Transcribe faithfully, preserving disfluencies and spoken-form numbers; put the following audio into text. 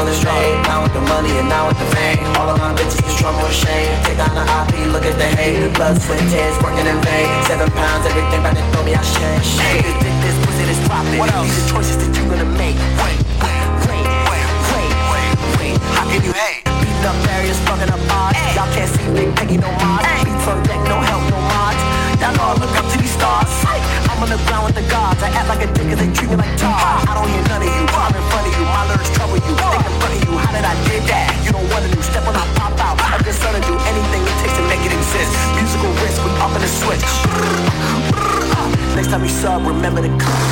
the fame, now with the money and now with the fame. All of my bitches is trouble and shame. Take down the I P, look at the hate. Blood, sweat, tears, working in vain. Seven pounds, everything about to throw me out shame. Shame, this dick, this pussy, this profit. What else? These are choices that you gonna make. Wait, wait, wait, wait, wait, wait, wait. How can you hate? Beating up barriers, fucking up odds. Y'all can't see Big Peggy, no mods. Beats on deck, no help, no mods. Y'all know I look up to these stars. I'm on the ground with the gods. I act like a dick cause they treat me like tar. I don't hear none of you. I'm in front of you. My lyrics trouble you. Think in front of you. How did I did that? You don't wanna do. Step on, I pop out. I'm just gonna do anything it takes to make it exist. Musical risk, we up in the switch. Next time you sub, remember to come.